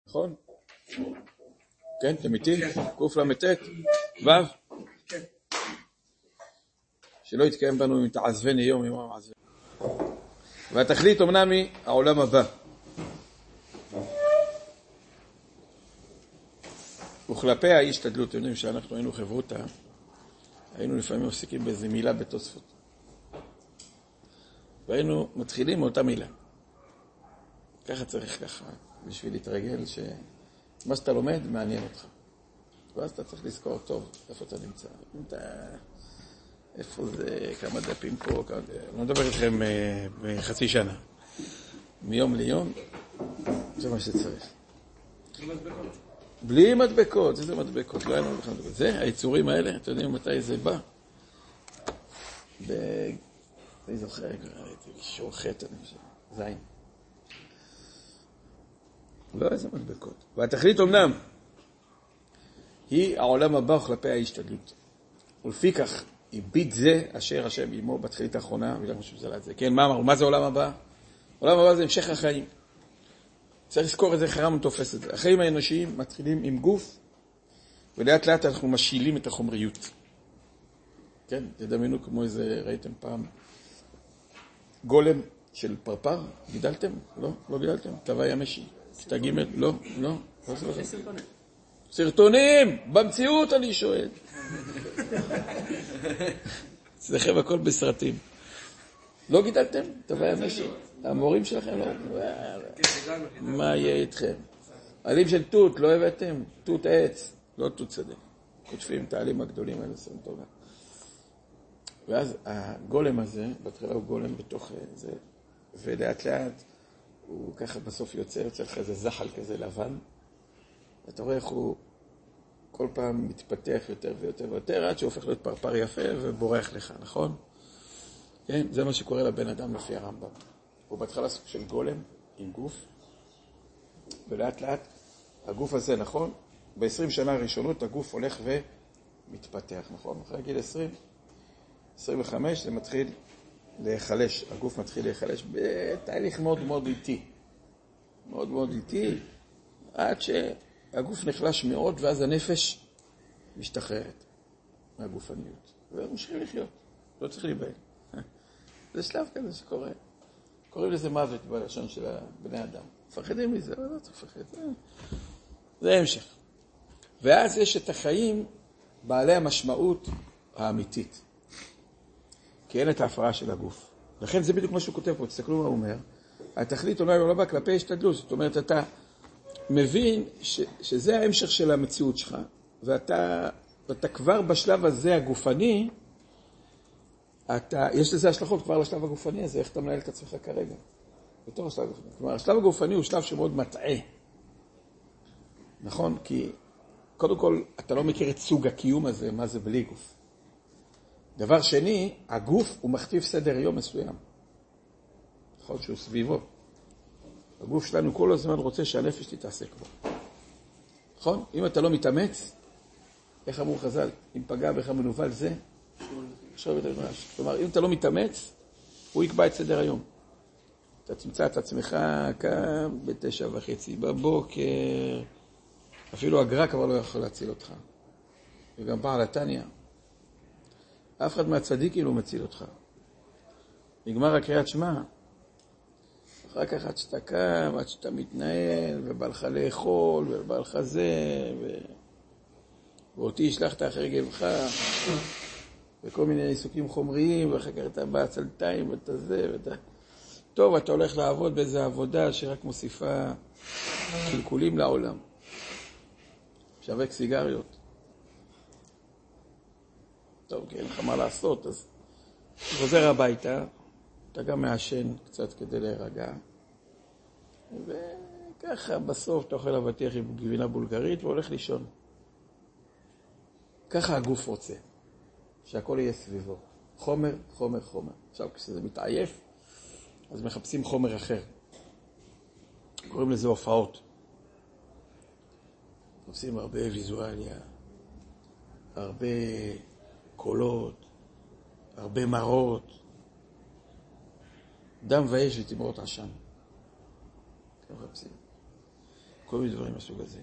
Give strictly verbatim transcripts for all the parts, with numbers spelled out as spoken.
נכון? כן, אתם איתי? קוף למתת? וו? שלא יתקיים בנו אם תעזבני יום יום מעזבני. והתכלית אמנם היא העולם הבא. וכלפי ההשתדלות, אתם יודעים שאנחנו היינו חברותה, היינו לפעמים מפסיקים באיזו מילה בתוספות. והיינו מתחילים מאותה מילה. ככה צריך ככה, בשביל להתרגל שמה שאתה לומד מעניין אותך. ואז אתה צריך לזכור טוב איפה אתה נמצא. אתה... איפה זה, כמה דפים פה, כמה... אני לא מדבר איתכם בחצי שנה. מיום ליום, זה מה שצריך. בלי מדבקות. בלי מדבקות, איזה מדבקות, לא היינו בכלל מדבקות. זה, היצורים האלה, אתם יודעים מתי זה בא? ב... אני זוכר, ראיתי, שור חטא, אני חושב, זין. לא איזה מדבקות. והתכלית אמנם היא העולם הבא כלפי ההשתדלות. ולפי כך, הביט זה אשר השם עמו בתכלית האחרונה, ולא משהו שזה על זה. כן, מה אמרנו? מה זה עולם הבא? עולם הבא זה המשך החיים. צריך לזכור את זה, חרם תופס את זה. החיים האנושיים מתחילים עם גוף, ולאט לאט אנחנו משילים את החומריות. כן, תדמיינו כמו איזה, ראיתם פעם, גולם של פרפר, גידלתם? לא? לא גידלתם? טבע ימשי. כיתה ג' לא? לא? סרטונים. סרטונים! במציאות אני שואל. אצלכם הכל בסרטים. לא גידלתם? טבע ימשי. המורים שלכם לא? מה יהיה איתכם? עלים של תות, לא הבאתם? תות עץ, לא תות שדה. כותפים את העלים הגדולים האלה, סרטון טובה. ואז הגולם הזה, בתחילה הוא גולם בתוך זה, ולאט לאט הוא ככה בסוף יוצא, יוצא לך איזה זחל כזה לבן, ואתה רואה איך הוא כל פעם מתפתח יותר ויותר ויותר, עד שהוא הופך להיות פרפר יפה ובורח לך, נכון? כן, זה מה שקורה לבן אדם לפי הרמב"ם. הוא בהתחלה סוג של גולם עם גוף, ולאט לאט הגוף הזה, נכון? ב-עשרים שנה הראשונות הגוף הולך ומתפתח, נכון? אחרי גיל עשרים, עשרים וחמש זה מתחיל להיחלש, הגוף מתחיל להיחלש בתהליך מאוד מאוד איטי. מאוד מאוד איטי, עד שהגוף נחלש מאוד, ואז הנפש משתחררת מהגופניות. וממשיכים לחיות, לא צריך להיבהל. זה שלב כזה שקורה. קוראים לזה מוות בלשון של בני אדם. מפחדים מזה, אבל לא צריך לפחד. זה המשך. ואז יש את החיים בעלי המשמעות האמיתית. כי אין את ההפרעה של הגוף. לכן זה בדיוק מה שהוא כותב פה, תסתכלו מה הוא אומר. התכלית אולי לא בא כלפי השתדלות, זאת אומרת, אתה מבין ש, שזה ההמשך של המציאות שלך, ואתה, ואתה כבר בשלב הזה הגופני, אתה, יש לזה השלכות כבר לשלב הגופני הזה, איך אתה מנהל את עצמך כרגע. בתור השלב הגופני. כלומר, השלב הגופני הוא שלב שמאוד מטעה. נכון? כי קודם כל, אתה לא מכיר את סוג הקיום הזה, מה זה בלי גוף. דבר שני, הגוף הוא מכתיב סדר יום מסוים. נכון שהוא סביבו. הגוף שלנו כל הזמן רוצה שהנפש תתעסק בו. נכון? אם אתה לא מתאמץ, איך אמרו חז"ל, אם פגע בך מנוול זה, שוב את המדרש. כלומר, אם אתה לא מתאמץ, הוא יקבע את סדר היום. אתה תמצא את עצמך קם בתשע וחצי בבוקר, אפילו הגר"א כבר לא יכול להציל אותך. וגם בעל התניא. אף אחד מהצדיקים לא מציל אותך. נגמר הקריאת שמע. אחר כך עד שאתה קם, עד שאתה מתנהל, ובא לך לאכול, ובא לך זה, ו... ואותי השלחת אחרי גבך, וכל מיני עיסוקים חומריים, ואחר כך אתה בעצלתיים, ואתה זה, ואתה... טוב, אתה הולך לעבוד באיזו עבודה שרק מוסיפה קלקולים לעולם. שווק סיגריות. טוב, כי אין לך מה לעשות, אז חוזר הביתה, אתה גם מעשן קצת כדי להירגע, וככה בסוף אתה אוכל אבטיח עם גבינה בולגרית והולך לישון. ככה הגוף רוצה, שהכל יהיה סביבו. חומר, חומר, חומר. עכשיו, כשזה מתעייף, אז מחפשים חומר אחר. קוראים לזה הופעות. מחפשים הרבה ויזואליה, הרבה קולות, הרבה מראות, דם ואש ותמרות עשן. מחפשים. כל מיני דברים מסוג הזה.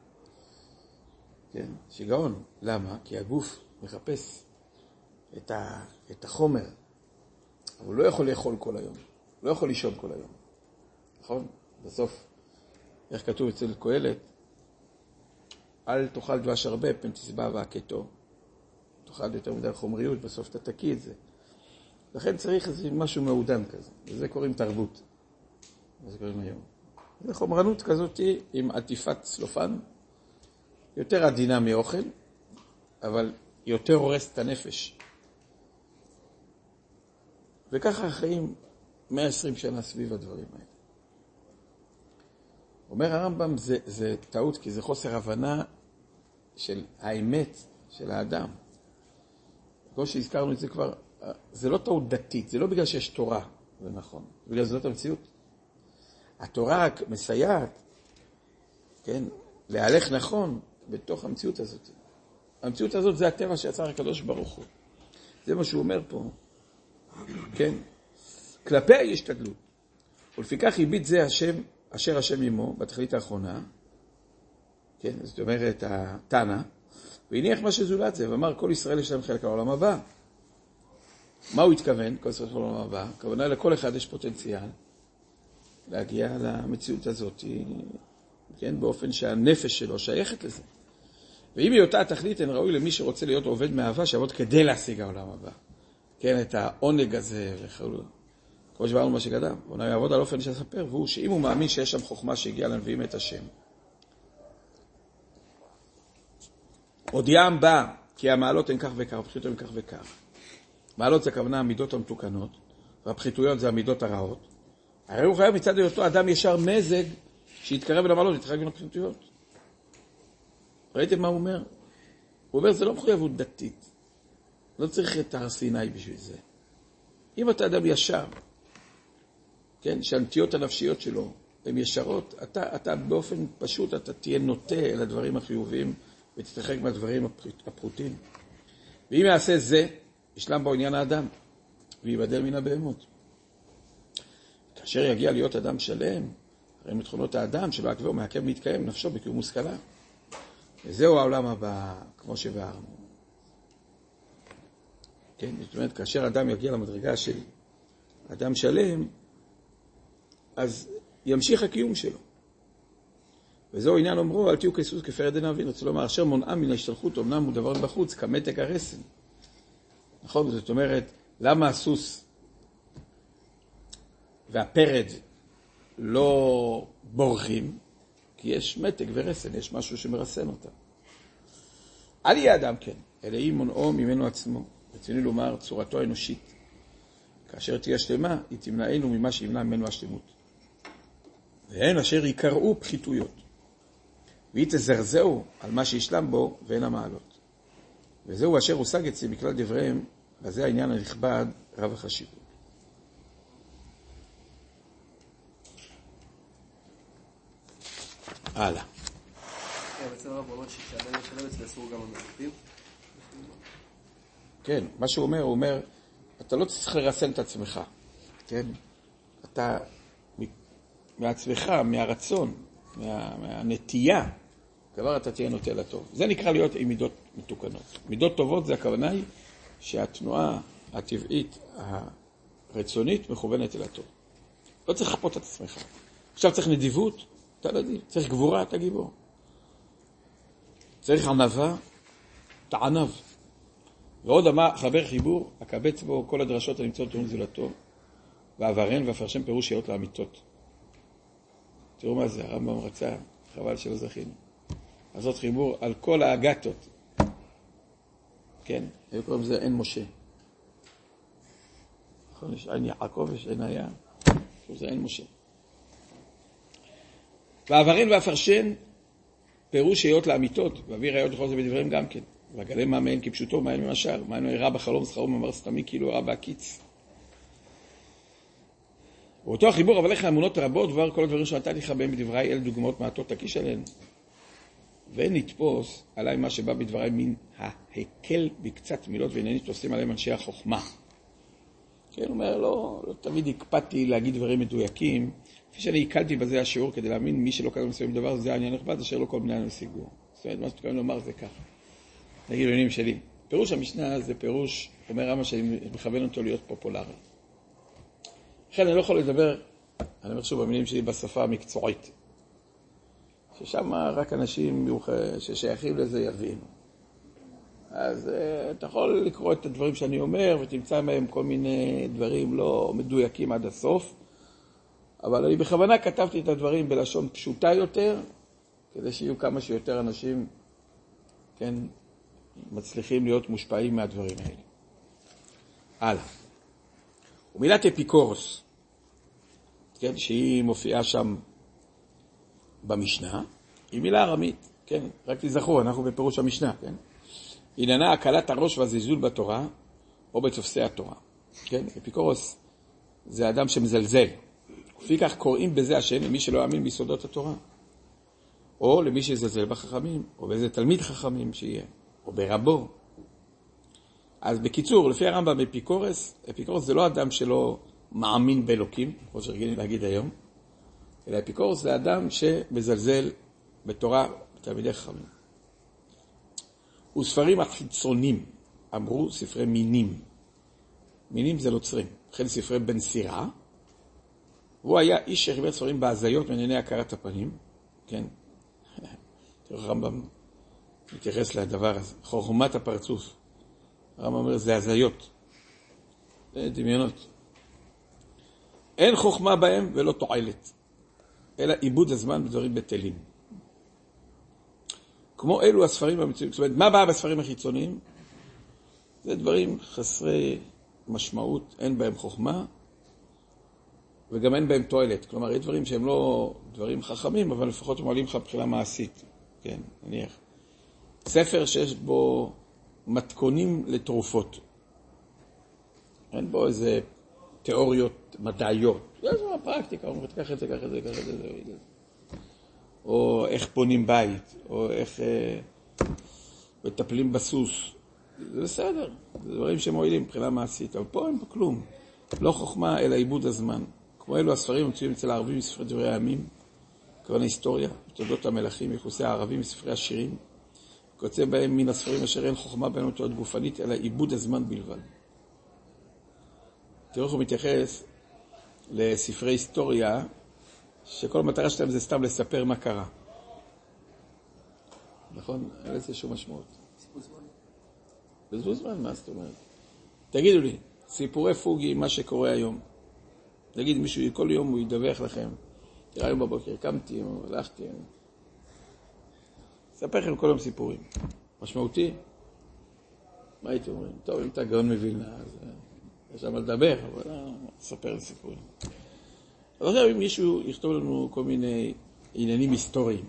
כן, שיגעון. למה? כי הגוף מחפש את, ה, את החומר, אבל הוא לא יכול לאכול כל היום, לא יכול לישון כל היום. נכון? בסוף, איך כתוב אצל קהלת, אל תאכל דבש הרבה, פן תשבע והכתו. תאכל יותר מדי חומריות, בסוף אתה תקיא את זה. לכן צריך איזה משהו מעודן כזה, וזה קוראים תרבות. וזה קוראים היום. זה חומרנות כזאת עם עטיפת צלופן, יותר עדינה מאוכל, אבל יותר הורס את הנפש. וככה החיים מאה ועשרים שנה סביב הדברים האלה. אומר הרמב"ם, זה, זה טעות, כי זה חוסר הבנה של האמת של האדם. כמו שהזכרנו את זה כבר, זה לא טעות דתית, זה לא בגלל שיש תורה, זה נכון, בגלל זאת המציאות. התורה רק מסייעת, כן, להלך נכון בתוך המציאות הזאת. המציאות הזאת זה הטבע שיצר הקדוש ברוך הוא. זה מה שהוא אומר פה, כן, כלפי ההשתדלות. ולפיכך הביט זה השם, אשר השם עמו, בתכלית האחרונה, כן, זאת אומרת, התנא, והניח מה שזולת זה, ואמר, כל ישראל יש להם חלק העולם הבא. מה הוא התכוון? כל ישראל העולם הבא. הכוונה לכל אחד יש פוטנציאל להגיע למציאות הזאת, כן, באופן שהנפש שלו שייכת לזה. ואם היא אותה התכלית, אין ראוי למי שרוצה להיות עובד מאהבה, שיעבוד כדי להשיג העולם הבא. כן, את העונג הזה וכו'. כמו שבאנו מה שקדם, הוא יעבוד על אופן שספר, והוא שאם הוא מאמין שיש שם חוכמה שהגיעה לנביאים את השם. הודיעם בא, כי המעלות הן כך וכך, הפחיתות הן כך וכך. מעלות זה הכוונה המידות המתוקנות, והפחיתויות זה המידות הרעות. הרי הוא חייב מצד היותו אדם ישר מזג, שיתקרב אל המעלות, יתחרג בין הפחיתויות. ראיתם מה הוא אומר? הוא אומר, זה לא מחויבות דתית. לא צריך את הר סיני בשביל זה. אם אתה אדם ישר, כן, שהנטיות הנפשיות שלו הן ישרות, אתה, אתה באופן פשוט, אתה תהיה נוטה אל הדברים החיוביים, ותתרחק מהדברים הפרוטים. ואם יעשה זה, ישלם בו עניין האדם, ויבדל מן הבהמות. כאשר יגיע להיות אדם שלם, הרי מתכונות האדם שלא עקבו מעכב מתקיים נפשו בקיום מושכלה. וזהו העולם הבא, כמו שבארנו. כן, זאת אומרת, כאשר אדם יגיע למדרגה של אדם שלם, אז ימשיך הקיום שלו. וזהו עניין אומרו, אל תהיו כסוס כפרד אין אבין. רוצה לומר, אשר מונעה מן ההשתלחות, אמנם הוא דבר בחוץ, כמתק הרסן. נכון? זאת אומרת, למה הסוס והפרד לא בורחים? כי יש מתק ורסן, יש משהו שמרסן אותם. אל יהיה אדם כן, אלא היא מונעו ממנו עצמו. רציני לומר, צורתו האנושית. כאשר תהיה שלמה, היא תמנענו ממה שימנע ממנו השלמות. והן אשר יקראו פחיתויות. והיא תזרזהו על מה שישלם בו ואין המעלות. וזהו אשר הושג אצלי מכלל דבריהם, וזה העניין הנכבד רב החשיבות. הלאה. בעצם הרב אומר שכשאדם משלם אצל אסור גם המחליפים? כן, מה שהוא אומר, הוא אומר, אתה לא צריך לרסן את עצמך, כן? אתה מעצמך, מהרצון, מה, מהנטייה, כבר אתה תהיה נוטה לטוב. זה נקרא להיות עם מידות מתוקנות. מידות טובות זה הכוונה היא שהתנועה הטבעית, הרצונית, מכוונת אל הטוב. לא צריך לחפות את עצמך. עכשיו צריך נדיבות, אתה נדיב. צריך גבורה, אתה גיבור. צריך ענווה, אתה ענב. ועוד אמר, חבר חיבור, הקבץ בו כל הדרשות הנמצאות תאום זולתו, ועברן והפרשם פירוש שיות לאמיתות. תראו מה זה, הרמב"ם רצה, חבל שלא זכינו. אז זאת חיבור על כל האגתות. כן, היו קוראים לזה אין משה. נכון, יש אין יעקב, יש אין היה. זה אין משה. ועברן והפרשן פירוש שיות לאמיתות, ואוויר היות לכל זה בדבריהם גם כן. והגלם מה מהן כפשוטו, מהן ממשל, מהן הרע בחלום שכרו ממר סתמי כאילו הרע בהקיץ. ואותו החיבור, אבל לך לאמונות רבות, דבר כל הדברים שנתתי לך בהם בדבריי, אלה דוגמאות מעטות תקיש עליהן. ונתפוס עליי מה שבא בדבריי מן ההקל בקצת מילות, ואינני תופסים עליהם אנשי החוכמה. כן, הוא אומר, לא, לא תמיד הקפדתי להגיד דברים מדויקים, כפי שאני הקלתי בזה השיעור כדי להאמין, מי שלא קדם מסוים דבר, זה העניין נכבד, אשר לא כל בני אנו שיגו. זאת אומרת, מה שתכוון לומר זה ככה. נגיד בעניינים שלי. פירוש המשנה זה פירוש, אומר רמה שאני מכוון אותו להיות פופולרי. לכן אני לא יכול לדבר, אני אומר שוב במילים שלי בשפה המקצועית. ששם רק אנשים ששייכים לזה יבינו. אז אתה יכול לקרוא את הדברים שאני אומר, ותמצא מהם כל מיני דברים לא מדויקים עד הסוף, אבל אני בכוונה כתבתי את הדברים בלשון פשוטה יותר, כדי שיהיו כמה שיותר אנשים, כן, מצליחים להיות מושפעים מהדברים האלה. הלאה. ומילת אפיקורוס, כן, שהיא מופיעה שם במשנה, היא מילה ארמית, כן, רק תזכרו, אנחנו בפירוש המשנה, כן. עניינה הקלת הראש והזלזול בתורה, או בתופסי התורה. כן, אפיקורוס זה אדם שמזלזל. לפי כך קוראים בזה השם למי שלא יאמין ביסודות התורה. או למי שיזלזל בחכמים, או באיזה תלמיד חכמים שיהיה, או ברבו. אז בקיצור, לפי הרמב"ם אפיקורוס, אפיקורוס זה לא אדם שלא מאמין באלוקים, כמו שרגילים להגיד היום, אלא אפיקורוס זה אדם שמזלזל בתורה בתלמידי חכמים. וספרים החיצונים, אמרו ספרי מינים. מינים זה נוצרים. לכן ספרי בן סירה. הוא היה איש שחיבר ספרים בהזיות מענייני הכרת הפנים. כן. תראו, הרמב"ם מתייחס לדבר הזה. חוכמת הפרצוף. הרמב"ם אומר, זה הזיות. זה דמיונות. אין חוכמה בהם ולא תועלת, אלא איבוד הזמן בדברים בטלים. כמו אלו הספרים המצויים. זאת אומרת, מה בא בספרים החיצוניים? זה דברים חסרי משמעות, אין בהם חוכמה, וגם אין בהם תועלת. כלומר, יש דברים שהם לא דברים חכמים, אבל לפחות הם עולים לך בחילה מעשית. כן, נניח. ספר שיש בו מתכונים לתרופות. אין בו איזה תיאוריות מדעיות. יש בו פרקטיקה, הוא אומר, תקח את זה, קח את זה, קח את זה, זה. או איך פונים בית, או איך אה, מטפלים בסוס. זה בסדר, זה דברים שמועילים מבחינה מעשית, אבל פה אין פה כלום. לא חוכמה, אלא איבוד הזמן. כמו אלו הספרים המצויים אצל הערבים מספרי דברי הימים, כוון ההיסטוריה, תולדות המלכים, יחוסי הערבים מספרי השירים, כוצא בהם מן הספרים אשר אין חוכמה בהם תולדות גופנית, אלא איבוד הזמן בלבד. תראו איך הוא מתייחס לספרי היסטוריה, שכל המטרה שלהם זה סתם לספר מה קרה. נכון? אין לזה שום משמעות. בזבוז זמן, מה זאת אומרת? תגידו לי, סיפורי פוגי, מה שקורה היום. תגיד מישהו, כל יום הוא ידווח לכם. תראה היום בבוקר, קמתי, הלכתי. אספר לכם כל יום סיפורים. משמעותי? מה הייתם אומרים? טוב, אם אתה גאון מבינה, אז יש שם לדבר, אבל לא, אספר לי סיפורים. אז עכשיו אם מישהו יכתוב לנו כל מיני עניינים היסטוריים,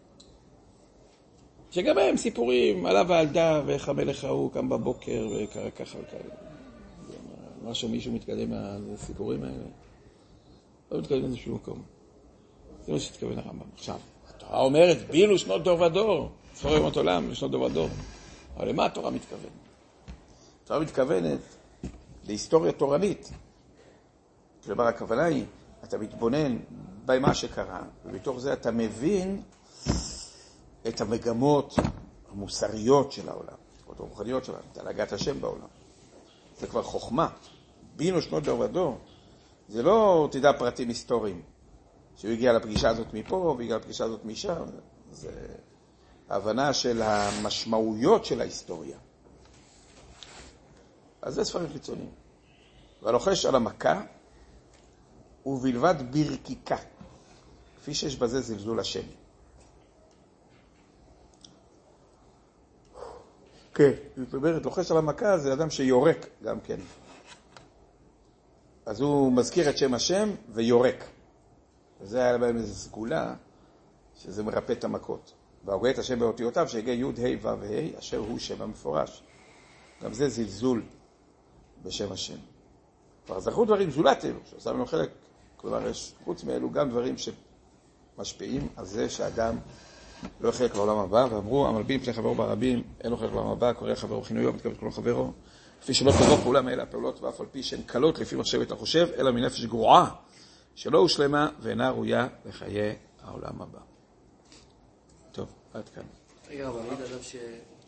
שגם הם סיפורים עליו ועלדה, ואיך המלך ההוא קם בבוקר וקרה ככה וכאלה. משהו מישהו מתקדם מהסיפורים האלה. לא מתקדם לזה שום מקום. זה מה שתתכוון הרמב"ם. עכשיו, התורה אומרת, בילו שנות דור ודור. ספר ימות עולם לשנות דור ודור. אבל למה התורה מתכוונת? התורה מתכוונת להיסטוריה תורנית. כלומר, הכוונה היא, אתה מתבונן במה שקרה, ובתוך זה אתה מבין את המגמות המוסריות של העולם, את הרוחניות של העולם, את הנהגת השם בעולם. זה כבר חוכמה. בינו שנות דור ודור. זה לא תדע פרטים היסטוריים, שהוא הגיע לפגישה הזאת מפה, והגיע לפגישה הזאת משם. זה ההבנה של המשמעויות של ההיסטוריה. אז זה ספרים חיצוניים. והלוחש על המכה, ובלבד ברקיקה, כפי שיש בזה זלזול השם. כן, זאת אומרת, לוחש על המכה זה אדם שיורק גם כן. אז הוא מזכיר את שם השם ויורק. וזה היה בהם איזו סגולה, שזה מרפא את המכות. והוגה את השם באותיותיו, שהגיע י' ה' ו' ה', אשר הוא שם המפורש. גם זה זלזול בשם השם. כבר זכרו דברים זולת אלו, שעושה ממנו חלק, כלומר יש חוץ מאלו גם דברים שמשפיעים על זה שאדם לא יחלק לעולם הבא, ואמרו, המלבין פני חברו ברבים, אין לו חלק לעולם הבא, קורא חברו בכינויו, מתכוון כל חברו, לפי שלא תבוא פעולה מאלה הפעולות, ואף על פי שהן קלות לפי מחשבת החושב, אלא מנפש גרועה, שלא הושלמה ואינה ראויה לחיי העולם הבא. טוב, עד כאן. רגע, אבל נגיד אדם ש...